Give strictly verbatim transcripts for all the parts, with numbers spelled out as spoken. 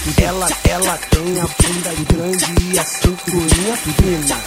Ela, ela tem a bunda grande e a cinturinha fina.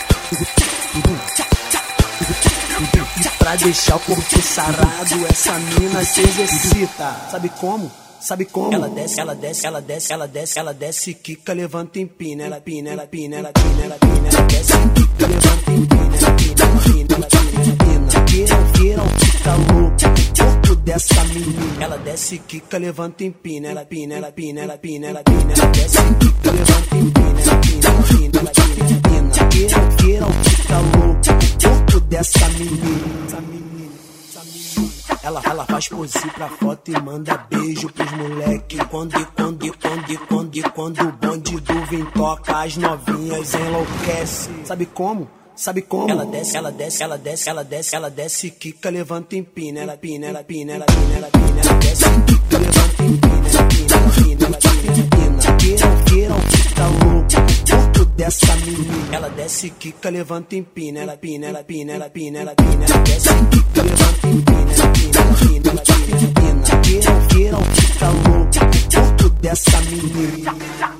E pra deixar o corpo sarado, essa mina se exercita. Sabe como? Sabe como? Ela desce, ela desce, ela desce, ela desce, ela desce, quica, levanta, empina, ela pina, ela pina, ela pina, ela pina, ela desce, quica, levanta, empina, ela pina, ela pina, ela pina, ela pina. Queiram, queiram, fica louco o corpo dessa menina. Ela desce, quica, levanta, empina, ela pina, ela pina, ela pina, ela pina, ela desce, quica, levanta, empina, ela pina, ela pina, ela pina, ela pina. Queiram, queiram, fica louco o corpo dessa menina. Essa menina, essa menina. Ela, ela faz pose pra foto e manda beijo pros moleque. Quando e quando e quando e quando e quando o bonde do vim toca, as novinhas enlouquece. Sabe como? Sabe como? Ela desce, ela desce, ela desce, ela desce, ela desce, quica, levanta, empina, ela pina, ela pina, ela pina, ela pina, ela desce, quica, levanta, empina, ela pina, ela pina, ela pina, ela pina. Queiram, queiram, fica louco o corpo dessa menina. Ela desce, quica, levanta, empina, ela pina, ela pina, ela pina, ela pina, ela desce, quica, levanta, empina, ela pina, ela pina, ela pina, ela pina. Queiram, queiram, fica louco o corpo dessa menina.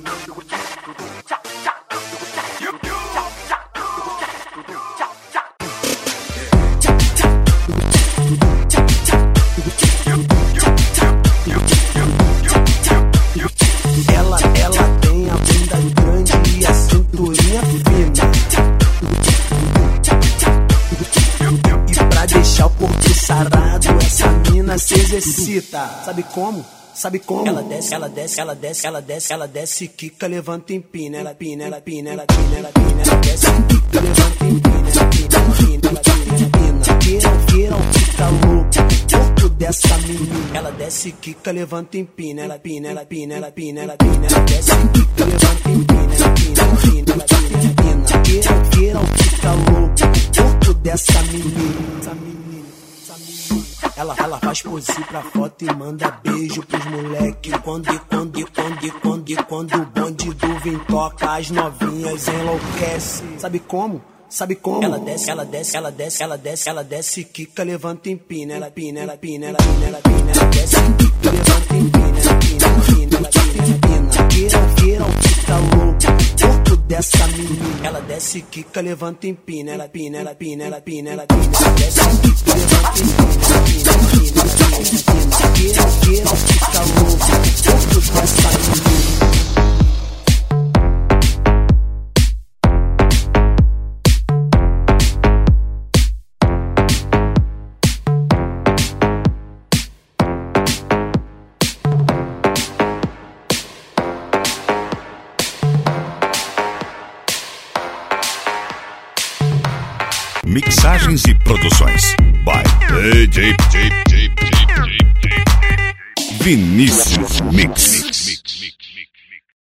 Ela, ela tem a bunda grande e a cinturinha fina. E pra deixar o corpo sarado, essa mina se exercita. Sabe como? Sabe como? Ela desce, ela desce, ela desce, ela desce, ela desce, quica, levanta, empina, ela pina, ela pina, ela pina, ela pina, ela desce, quica, levanta, empina, ela pina, ela pina, ela pina, ela pina. Queiram, queiram, fica louco o corpo dessa menina. Ela desce, quica, levanta, empina, ela pina, ela pina, ela pina, ela pina, ela desce, quica, levanta, empina, ela pina, ela pina, ela pina, ela pina. Queiram, queiram, fica louco o corpo dessa menina. Essa menina, essa menina. Ela, ela faz pose pra foto e manda beijo pros moleque. Quando e quando e quando e quando e quando o bonde do vim toca, as novinhas enlouquece. Sabe como? Sabe como? Ela desce, ela desce, ela desce, ela desce, ela desce, quica, levanta, empina, ela pina, ela pina, ela pina, ela pina, ela desce, quica, levanta, empina, ela pina, ela pina, ela pina, ela pina. Queiram, queiram, fica louco o corpo dessa menina. Ela desce, quica, levanta, empina, ela pina, ela pina, ela pina, ela pina, ela desce, quica, levanta, empina, ela pina, ela pina, ela pina, ela pina. Queiram, queiram, fica louco o corpo dessa menina. Mixagens e produções by D J Vinícius Mix.